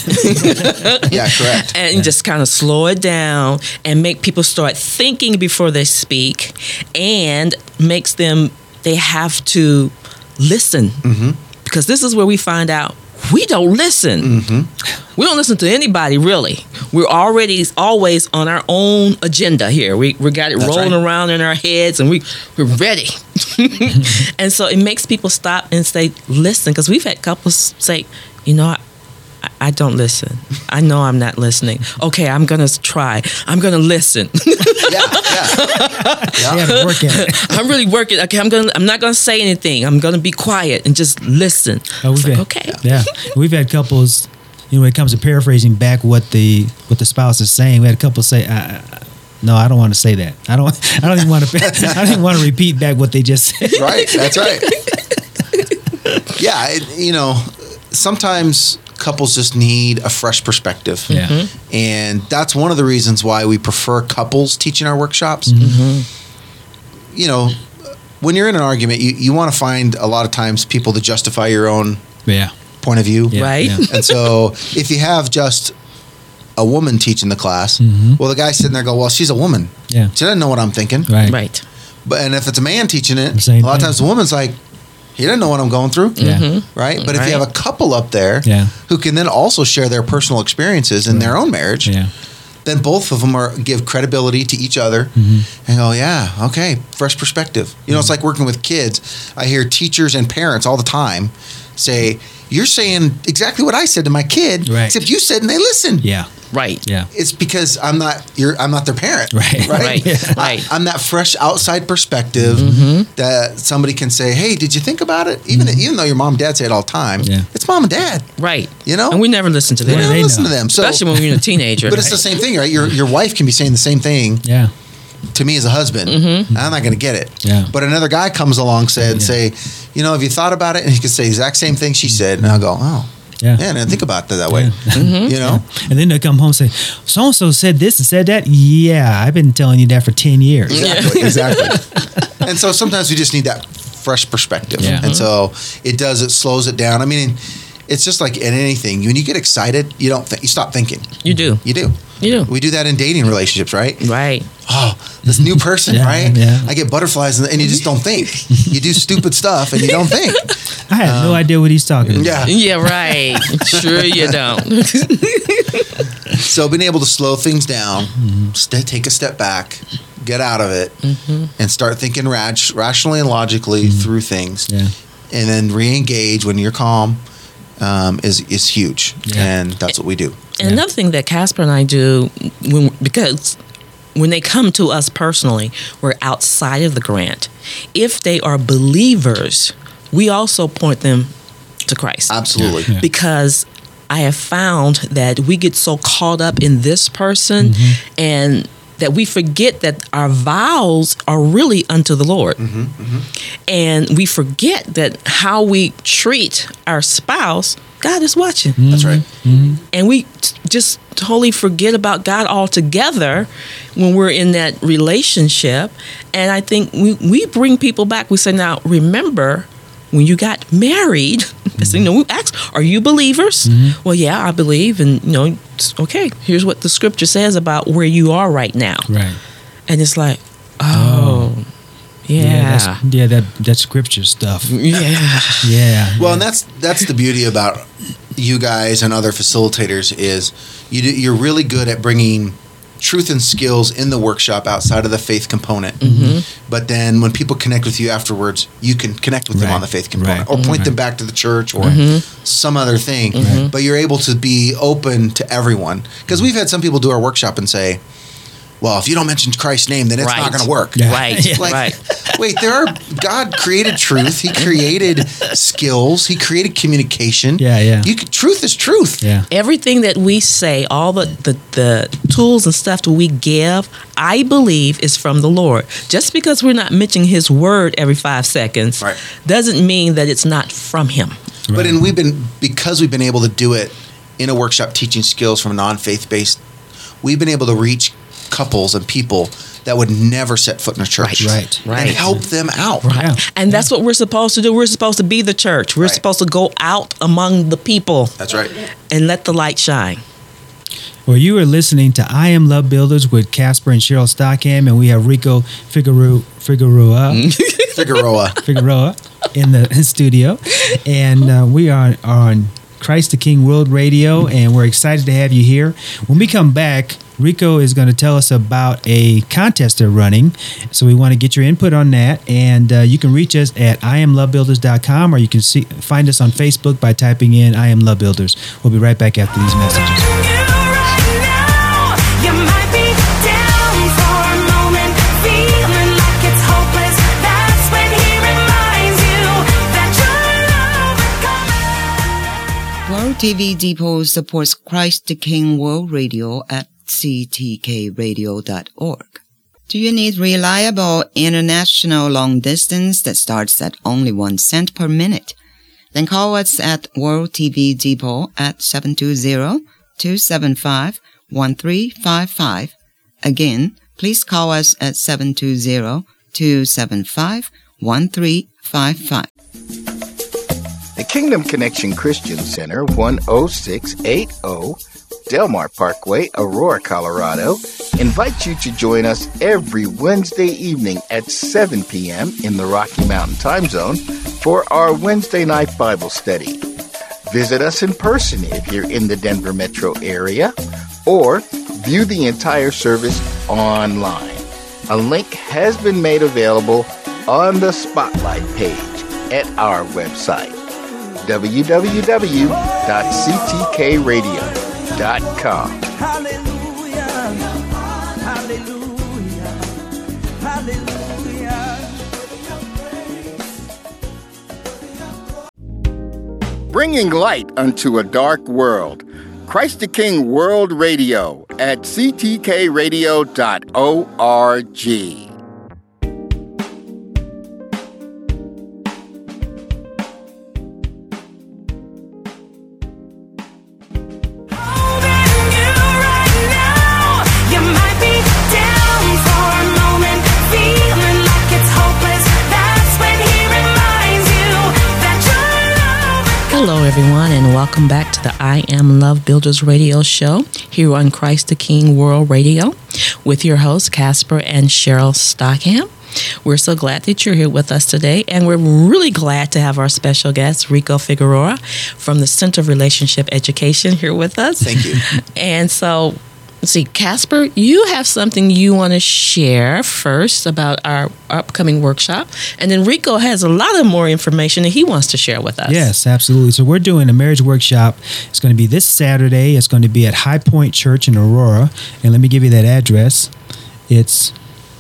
Yeah, correct. And just kind of slow it down and make people start thinking before they speak, and makes them, they have to listen. Because this is where we find out we don't listen. We don't listen to anybody, really. We're already always on our own agenda here. We we got it That's rolling right. around in our heads, and we we're ready. And so it makes people stop and say, "Listen," because we've had couples say, "You know, I, I don't listen. I know I'm not listening. Okay, I'm gonna try. I'm gonna listen. Yeah, yeah. You have to work at it. I'm really working. Okay, I'm gonna. I'm not gonna say anything. I'm gonna be quiet and just listen." Oh, It's we've like, had- okay. Yeah. We've had couples, you know, when it comes to paraphrasing back what the what the spouse is saying, we had a couple say, I, I, "No, I don't want to say that. I don't. I don't even want to. I don't even want to repeat back what they just said." Right, that's right. Yeah, it, you know, sometimes couples just need a fresh perspective. Yeah. And that's one of the reasons why we prefer couples teaching our workshops. You know, when you're in an argument, you, you want to find a lot of times people to justify your own Yeah. point of view. Yeah. Right. Yeah. And so if you have just a woman teaching the class, well, the guy's sitting there go, well, she's a woman. Yeah. She doesn't know what I'm thinking. Right. Right. But and if it's a man teaching it, a Same lot of thing. times the woman's like, he doesn't know what I'm going through. Yeah. Right. But if you Right. have a couple up there Yeah. who can then also share their personal experiences in their own marriage, Yeah. then both of them are give credibility to each other and go, yeah, okay, fresh perspective. You know, it's like working with kids. I hear teachers and parents all the time say, you're saying exactly what I said to my kid, Right. except you said and they listened. Yeah. Right. Yeah. It's because I'm not you're I'm not their parent. Right. Right. Right. I, Right. I'm that fresh outside perspective that somebody can say, hey, did you think about it? Even even though your mom and dad say it all the time, Yeah. it's mom and dad. Right. You know? And we never listen to We them. don't they listen know. to them. So Especially when you're a teenager. but it's the same thing, right? Your your wife can be saying the same thing Yeah. to me as a husband. I'm not going to get it. Yeah. But another guy comes along said, Yeah. say, you know, have you thought about it? And he could say the exact same thing she said, and I'll go, oh, Yeah. Man, and think about that that way. Mm-hmm. You know? And then they come home and say, so and so said this and said that. Yeah, I've been telling you that for ten years. Exactly. Exactly. And so sometimes we just need that fresh perspective. Yeah. And so it does, it slows it down. I mean, it's just like in anything. When you get excited, you don't think, you stop thinking. You do. You do. You do. We do that in dating relationships, right? Right. Oh, this new person, Yeah, right? yeah. I get butterflies and, and you just don't think. You do stupid stuff and you don't think. I have no idea what he's talking about. Yeah. Yeah, right. Sure you don't. So being able to slow things down, st- take a step back, get out of it, and start thinking rat- rationally and logically through things, Yeah. and then re-engage when you're calm um, is is huge, Yeah. and that's what we do. And another thing that Casper and I do, when, because when they come to us personally, we're outside of the grant. If they are believers, we also point them to Christ. Absolutely. Yeah. Because I have found that we get so caught up in this person and that we forget that our vows are really unto the Lord. And we forget that how we treat our spouse, God is watching. That's right. And we t- just totally forget about God altogether when we're in that relationship. And I think we, we bring people back. We say, now, remember when you got married, so, you know, we ask, are you believers? Well, yeah, I believe. And, you know, it's okay, here's what the scripture says about where you are right now. Right. And it's like, oh, yeah. Yeah, that's, yeah that, that scripture stuff. Yeah. Yeah. Well, and that's that's the beauty about you guys and other facilitators is you do, you're really good at bringing truth and skills in the workshop outside of the faith component. But then when people connect with you afterwards, you can connect with them Right. on the faith component Right. or point them back to the church or some other thing. But you're able to be open to everyone. Because we've had some people do our workshop and say, well, if you don't mention Christ's name, then it's Right. not going to work. Yeah. Right. Yeah. Like, Right. wait, there are God created truth. He created skills. He created communication. Yeah, yeah. You can, truth is truth. Yeah. Everything that we say, all the, the, the tools and stuff that we give, I believe is from the Lord. Just because we're not mentioning his word every five seconds Right. doesn't mean that it's not from him. But in we've been because we've been able to do it in a workshop teaching skills from non-faith based, we've been able to reach couples and people that would never set foot in a church. Right. And Right. help them out. Yeah. And that's what we're supposed to do. We're supposed to be the church. We're Right. supposed to go out among the people That's right. and let the light shine. Well, you are listening to I Am Love Builders with Casper and Cheryl Stockham, and we have Rico Figueroa, Figueroa, Figueroa. Figueroa in the studio. And uh, we are on Christ the King World Radio, and we're excited to have you here. When we come back, Rico is going to tell us about a contest they're running. So we want to get your input on that. And uh, you can reach us at I am love builders dot com, or you can see, find us on Facebook by typing in I Am Love Builders. We'll be right back after these messages. You might be down for a moment, feeling like it's hopeless. That's when he reminds you that your love will come. World T V Depot supports Christ the King World Radio at c t k radio dot org. Do you need reliable international long distance that starts at only one cent per minute? Then call us at World T V Depot at seven two zero, two seven five, one three five five. Again, please call us at seven two zero, two seven five, one three five five. The Kingdom Connection Christian Center, one oh six eighty Delmar Parkway, Aurora, Colorado, invites you to join us every Wednesday evening at seven p.m. in the Rocky Mountain Time Zone for our Wednesday night Bible study. Visit us in person if you're in the Denver metro area, or view the entire service online. A link has been made available on the Spotlight page at our website, w w w dot c t k radio dot com. Hallelujah. Hallelujah. Hallelujah. Bringing light unto a dark world. Christ the King World Radio at c t k radio dot org. everyone, and welcome back to the I Am Love Builders radio show here on Christ the King World Radio with your hosts, Casper and Cheryl Stockham. We're so glad that you're here with us today, and we're really glad to have our special guest, Rico Figueroa from the Center of Relationship Education here with us. Thank you. And so, let's see, Casper, you have something you want to share first about our upcoming workshop, and then Rico has a lot of more information that he wants to share with us. Yes, absolutely. So we're doing a marriage workshop. It's going to be this Saturday. It's going to be at High Point Church in Aurora, and let me give you that address. It's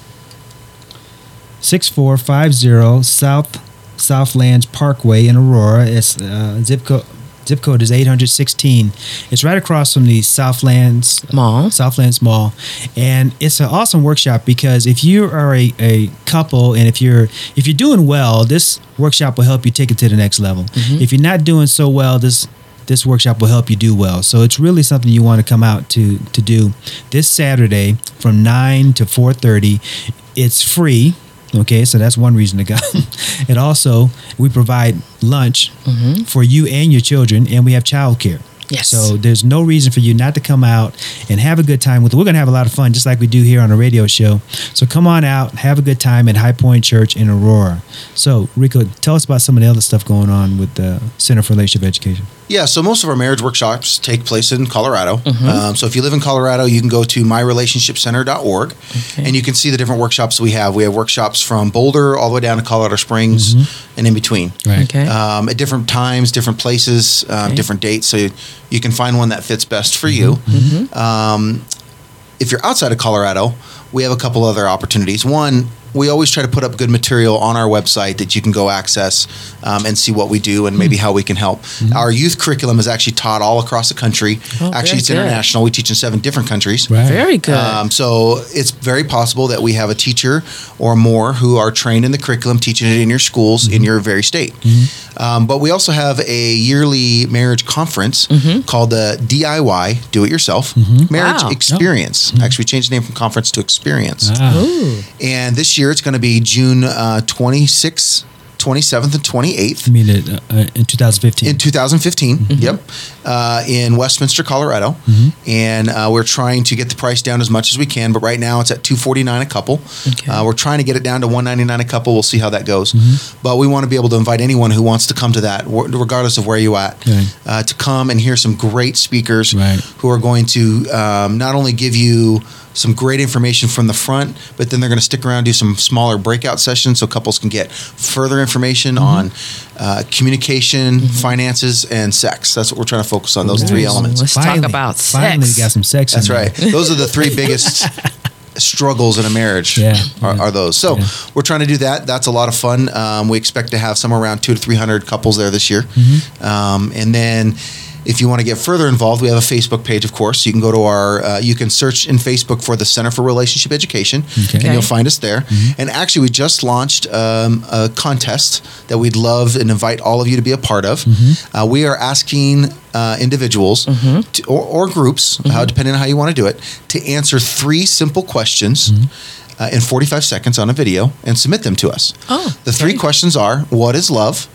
six four five zero South Southlands Parkway in Aurora. It's uh, zip code. Zip code is eight hundred sixteen. It's right across from the Southlands Mall. Southlands Mall, and it's an awesome workshop because if you are a, a couple and if you're if you're doing well, this workshop will help you take it to the next level. Mm-hmm. If you're not doing so well, this this workshop will help you do well. So it's really something you want to come out to to do this Saturday from nine to four thirty. It's free. Okay, so that's one reason to go. And also, we provide lunch Mm-hmm. for you and your children, and we have childcare. Yes. So there's no reason for you not to come out and have a good time with it. We're going to have a lot of fun, just like we do here on a radio show. So come on out, have a good time at High Point Church in Aurora. So, Rico, tell us about some of the other stuff going on with the Center for Relationship Education. Yeah, so most of our marriage workshops take place in Colorado. Mm-hmm. Um, so if you live in Colorado, you can go to my relationship center dot org, Okay. and you can see the different workshops we have. We have workshops from Boulder all the way down to Colorado Springs and in between. Right. Okay. Um, at different times, different places, um, Okay. different dates. So you, you can find one that fits best for you. Mm-hmm. Um, if you're outside of Colorado, we have a couple other opportunities. One, we always try to put up good material on our website that you can go access um, and see what we do and maybe how we can help. Our youth curriculum is actually taught all across the country. Oh, actually, very it's good. international. We teach in seven different countries. Right. Very good. Um, so it's very possible that we have a teacher or more who are trained in the curriculum teaching it in your schools in your very state. Um, but we also have a yearly marriage conference called the D I Y, Do It Yourself, Marriage Wow. Experience. Actually, we changed the name from conference to experience. Ah. Ooh. And this year it's going to be June uh, twenty-sixth, twenty-seventh, and twenty-eighth I mean, it, uh, in two thousand fifteen. in two thousand fifteen. Yep, uh, in Westminster, Colorado, and uh, we're trying to get the price down as much as we can. But right now it's at two forty-nine a couple. Okay. Uh, we're trying to get it down to one ninety-nine a couple. We'll see how that goes. But we want to be able to invite anyone who wants to come to that, wh- regardless of where you at, Okay. uh, to come and hear some great speakers Right. who are going to um, not only give you some great information from the front, but then they're going to stick around, do some smaller breakout sessions so couples can get further information on uh, communication, finances, and sex. That's what we're trying to focus on, those three Ooh, elements. let's talk about Finally, sex. we got some sex That's in there. right. Those are the three biggest struggles in a marriage. Yeah, are, yeah. are those. So Yeah. we're trying to do that. That's a lot of fun. Um, we expect to have somewhere around two to three hundred couples there this year. Mm-hmm. Um, and then, if you want to get further involved, we have a Facebook page, of course. You can go to our, uh, you can search in Facebook for the Center for Relationship Education, Okay. and you'll find us there. Mm-hmm. And actually, we just launched um, a contest that we'd love and invite all of you to be a part of. Mm-hmm. Uh, we are asking uh, individuals to, or, or groups, uh, depending on how you want to do it, to answer three simple questions. Mm-hmm. Uh, in forty-five seconds on a video and submit them to us. Oh, the three okay. questions are: what is love?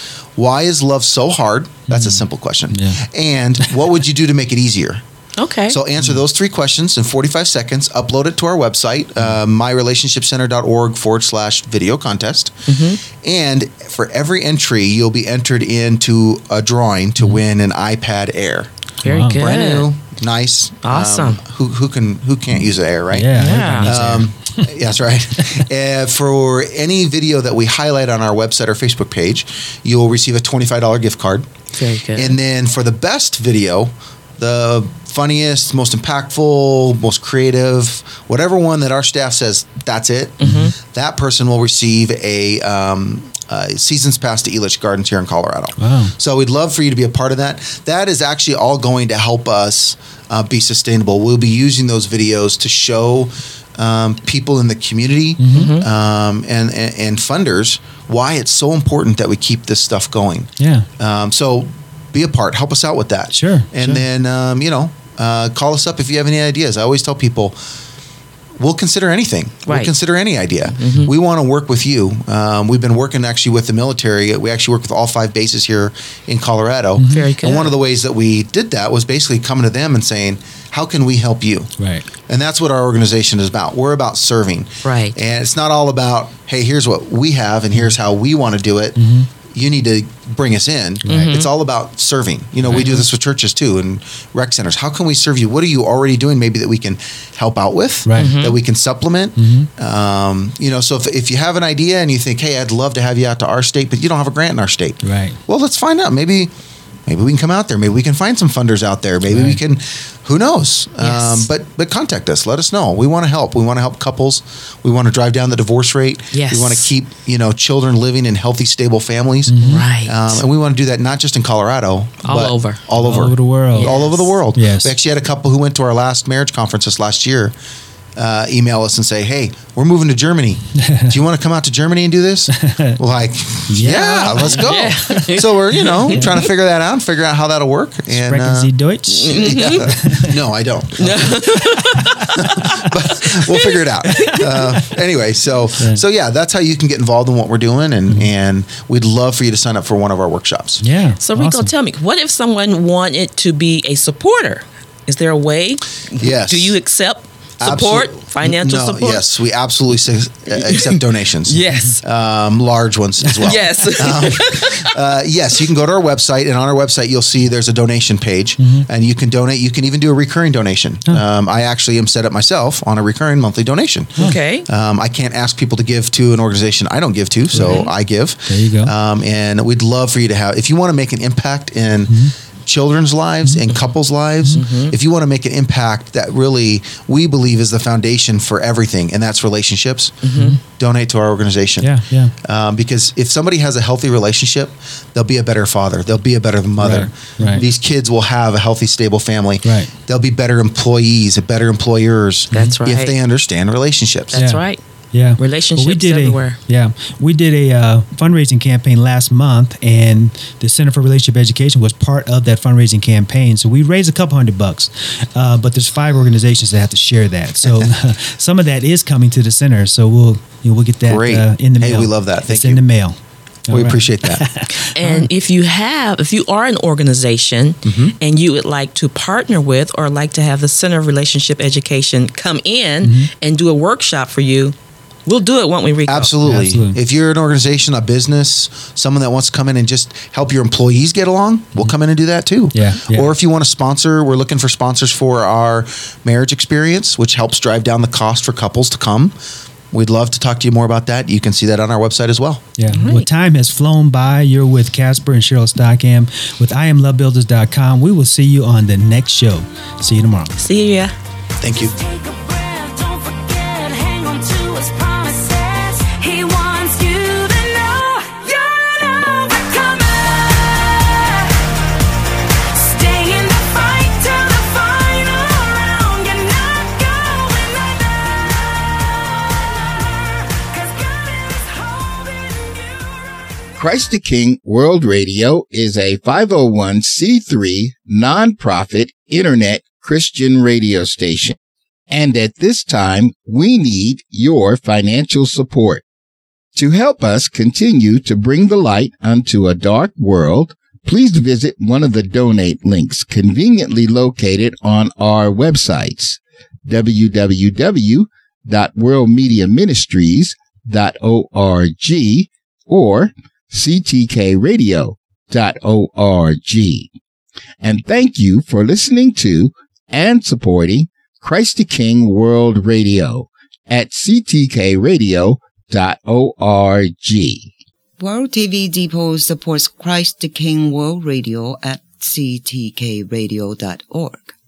Why is love so hard? That's a simple question. Yeah. And what would you do to make it easier? Okay. So answer those three questions in forty-five seconds, upload it to our website, uh, my relationship center dot org forward slash video contest. And for every entry, you'll be entered into a drawing to win an iPad Air. Very Wow. good. Brand new, nice. Awesome. Um, who, who can who can't use an Air, right? Yeah. Yeah. everybody needs air. Um, yeah, that's right. uh, for any video that we highlight on our website or Facebook page, you will receive a twenty-five dollars gift card. Very good. And then for the best video, the funniest, most impactful, most creative, whatever one that our staff says, that's it, that person will receive a um, uh, season's pass to Elitch Gardens here in Colorado. Wow. So we'd love for you to be a part of that. That is actually all going to help us uh, be sustainable. We'll be using those videos to show um, people in the community um, and, and, and funders why it's so important that we keep this stuff going. Yeah. Um, so be a part. Help us out with that. Sure, And sure. then, um, you know, uh, call us up if you have any ideas. I always tell people, we'll consider anything. We'll Right. consider any idea. We want to work with you. Um, we've been working actually with the military. We actually work with all five bases here in Colorado. Very good. And one of the ways that we did that was basically coming to them and saying, how can we help you? Right. And that's what our organization is about. We're about serving. Right. And it's not all about, hey, here's what we have and here's how we want to do it. You need to bring us in. It's all about serving. You know, we do this with churches too and rec centers. How can we serve you? What are you already doing maybe that we can help out with, Right. Mhm. that we can supplement? Um, you know, so if, if you have an idea and you think, hey, I'd love to have you out to our state, but you don't have a grant in our state. Right. Well, let's find out. Maybe maybe we can come out there. Maybe we can find some funders out there. Maybe we Right. can, who knows? Yes. Um, but but contact us. Let us know. We want to help. We want to help couples. We want to drive down the divorce rate. Yes. We want to keep, you know, children living in healthy, stable families. Right. Um, and we want to do that not just in Colorado. All but over. All over. All over the world. All over the world. Yes. We actually had a couple who went to our last marriage conference this last year. Uh, email us and say, hey, we're moving to Germany. Do you want to come out to Germany and do this? We're like, yeah, let's go. So we're, you know, trying to figure that out and figure out how that'll work. And Sprechen uh, Sie Deutsch? yeah. No, I don't. But we'll figure it out. Uh, anyway, so so yeah, that's how you can get involved in what we're doing, and and we'd love for you to sign up for one of our workshops. Yeah. So Rico, awesome. tell me, what if someone wanted to be a supporter? Is there a way? Yes. Do you accept support, Absolute- financial no, support? Yes, we absolutely s- accept donations. Yes. Um, large ones as well. Yes. Uh, yes, you can go to our website, and on our website, you'll see there's a donation page, Mm-hmm. and you can donate. You can even do a recurring donation. Um, I actually am set up myself on a recurring monthly donation. Okay. Um, I can't ask people to give to an organization I don't give to, so I give. There you go. Um, and we'd love for you to have, if you want to make an impact in children's lives and couples' lives, if you want to make an impact that really we believe is the foundation for everything, and that's relationships, donate to our organization. Yeah, yeah. Um, because if somebody has a healthy relationship, they'll be a better father. They'll be a better mother. Right, right. These kids will have a healthy, stable family. Right. They'll be better employees, better employers. That's right. If they understand relationships. That's Yeah. right. Yeah. Relationships Well, we did everywhere. A, yeah. We did a uh, fundraising campaign last month, and the Center for Relationship Education was part of that fundraising campaign. So we raised a couple hundred bucks, uh, but there's five organizations that have to share that. So some of that is coming to the center. So we'll you know, we'll get that Great. uh, in the Hey, mail. we love that. Thank it's you. in the mail. We All right. appreciate that. And if you have, if you are an organization Mm-hmm. and you would like to partner with or like to have the Center of Relationship Education come in Mm-hmm. and do a workshop for you, we'll do it, won't we, Rico? Absolutely. Absolutely. If you're an organization, a business, someone that wants to come in and just help your employees get along, we'll come in and do that too. Yeah, yeah. Or if you want to sponsor, we're looking for sponsors for our marriage experience, which helps drive down the cost for couples to come. We'd love to talk to you more about that. You can see that on our website as well. Yeah. Right. Well, time has flown by. You're with Casper and Cheryl Stockham with I am love builders dot com. We will see you on the next show. See you tomorrow. See ya. Thank you. Take a breath, don't forget, hang on to his promises. He wants you to know you're an overcomer. Stay in the fight till the final round. You're not going under. 'Cause God is holding you right. Christ the King World Radio is a five oh one c three nonprofit internet Christian radio station. And at this time, we need your financial support. To help us continue to bring the light unto a dark world, please visit one of the donate links conveniently located on our websites, w w w dot world media ministries dot org or c t k radio dot org. And thank you for listening to and supporting Christ the King World Radio at c t k radio dot org. World T V Depot supports Christ the King World Radio at c t k radio dot org.